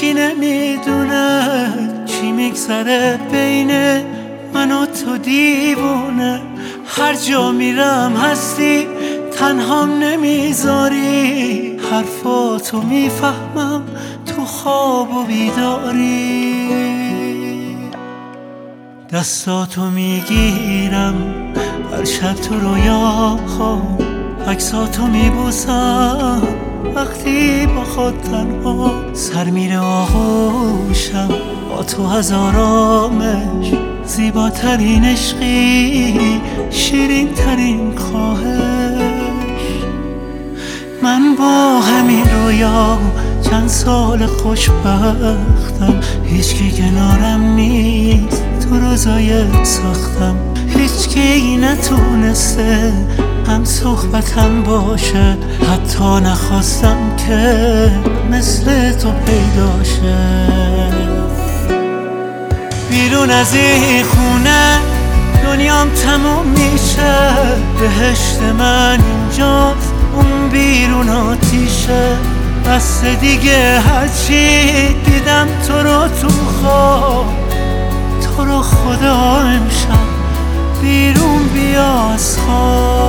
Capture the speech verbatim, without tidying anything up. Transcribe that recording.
هیچکی نمیدونه چی میگذره بین من و تو دیوونه. هر جا میرم هستی تنهام نمیذاری، حرفاتو میفهمم تو خواب و بیداری. دستاتو میگیرم هر شب تو رویا خواب، عکساتو میبوسم وقتی با خود تنها. سر میره آغوشم با تو از آرامش، زیباترین عشقی شیرین ترین خواهش. من با همین رویا چند سال خوشبختم، هیچکی کنارم نیست تو روزای سختم. هیچکی نتونسته هم صحبتم باشه، حتی نخواستم که مثل تو پیدا شه. بیرون از این خونه دنیام تموم میشه، بهشت من اینجاست اون بیرون آتیشه. بس دیگه هرچی دیدم تو رو تو خواب، تو رو خدا امشب بیرون بیا از خواب.